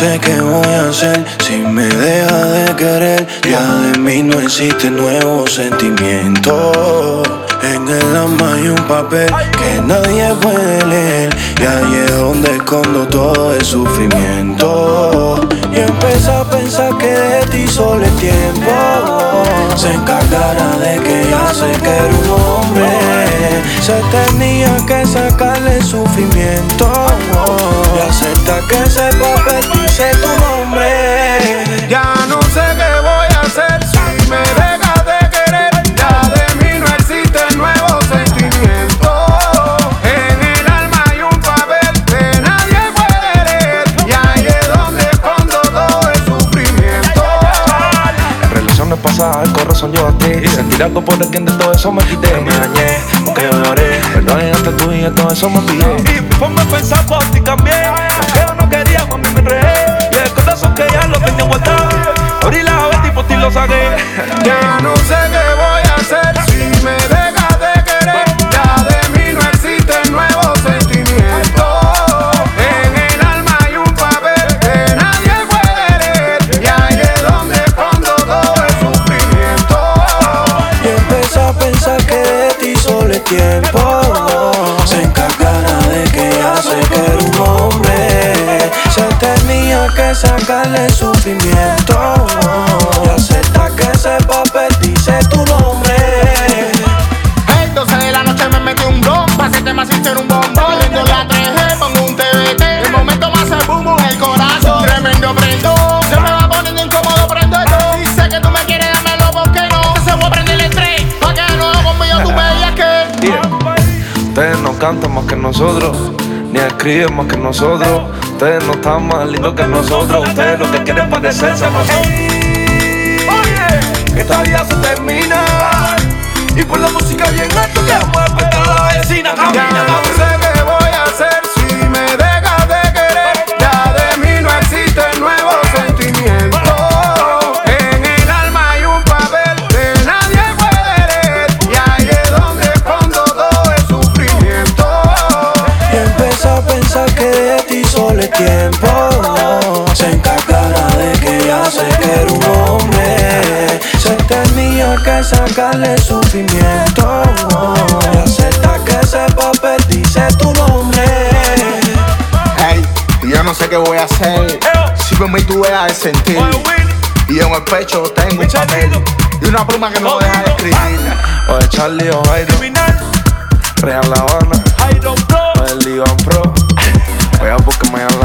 sé qué voy a hacer si me deja de querer. Ya de mí no existe nuevo sentimiento. En el alma hay un papel que nadie puede leer, y ahí es donde escondo todo el sufrimiento. Y empecé a pensar que de ti solo el tiempo se encargará de que ya sé que era un hombre. Se tenía que sacarle el sufrimiento y aceptar que ese papel dice tu nombre. Ya no sé qué voy a hacer si me dejas de querer. Ya de mí no existe nuevo sentimiento. En el alma hay un papel que nadie puede leer, y ahí es donde escondo todo el sufrimiento. En relaciones pasadas el corazón yo a ti, sentir algo por el quien de todo eso me quité. Me dañé, aunque yo lloré, perdón hasta tú y todo eso me pillé. Y ponme a pensar por ti cambié, aunque yo no quería, mami me enredé. Y el corazón que ya lo tenía guardado, abrí la vez y por ti lo saqué. Ya no sé qué voy a hacer si me dejas de querer. Ya de mí no existe nuevo sentimiento. En el alma hay un papel que nadie puede leer, y ahí es donde escondo todo el sufrimiento. Y empecé a pensar que de ti solo el tiempo se encargará de que ya sé que era un hombre. Se tenía que sacarle el sufrimiento y aceptar que ese papel dice tu nombre. Hey, 12 de la noche me metí un blon, pasé tema sin ser un bombón. Prendo la 3G, pongo un TBT, el momento más el boom boom, el corazón tremendo prendón. Se me va poniendo incómodo, prendo el dos. Dice que tú me quieres, dámelo, ¿por qué no? Se voy a prender el tren, pa' que no conmigo tú veías que Ustedes no cantan más que nosotros, ni escriben más que nosotros. Ustedes no están más lindos que nosotros. Ustedes lo que quieren parecerse a nosotros. Oye, que esta vida se termina, y por la música bien alto que vamos a despertar a la vecina. ya Camina, no sé qué voy a hacer si me dejas de querer. Ya de mí no existe nuevo sentimiento. En el alma hay un papel que nadie puede leer, y ahí es donde escondo todo el sufrimiento. Y empecé a pensar que de ti solo el tiempo se encargará de que ya sé que era un hombre. Se tenía que sacarle el sufrimiento y aceptar que ese papel dice tu nombre. Hey, y yo no sé qué voy a hacer si por mí tú dejas de sentir. Y en el pecho tengo un papel y una pluma que no deja de escribir. o de Charlie o Jairo, Real La Habana, o del Iván Pro. Voy a buscar mañana.